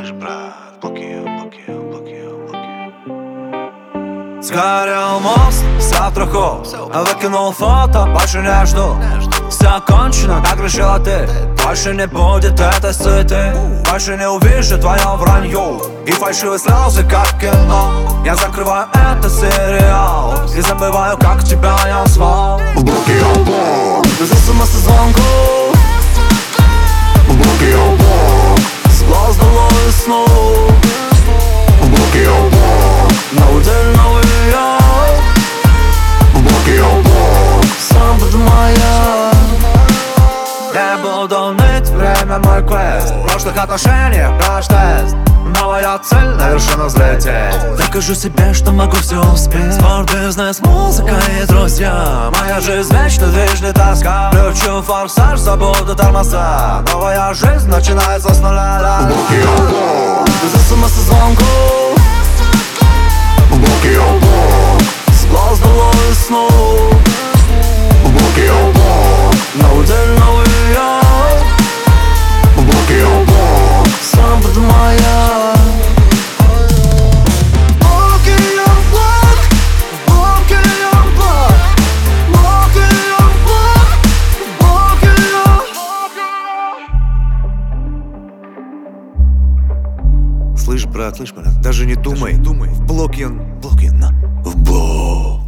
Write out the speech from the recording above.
Слышь, брат, блокируем. Сгорел мост, завтра холст. Выкинул фото, больше не жду. Все кончено, так решила ты. Больше не будет этой суеты. Больше не увижу твое вранье и фальшивые слезы, как кино. Я закрываю этот сериал и забываю, как тебя я звал. Блокируем. Без смс-звонков. Блокируем. С глаз долой сну. Блокируем. Новый день, новый я. Блокируем. Сам буду моя. Я буду ныть, время мой квест. В прошлых отношениях краш-тест. Новая цель на вершину взлететь. Докажу себе, что могу все успеть. Спорт, бизнес, музыка и друзья. Моя жизнь вечно движет тоска. Включу форсаж, забуду тормоза. Новая жизнь начинается с нуля. Блокируем. Без смс-звонков. Блокируем. С глаз долой сну. Блокируем. Новый день, новый я. Блокируем. Сам буду моя. Слышь, брат, даже не думай. В блок.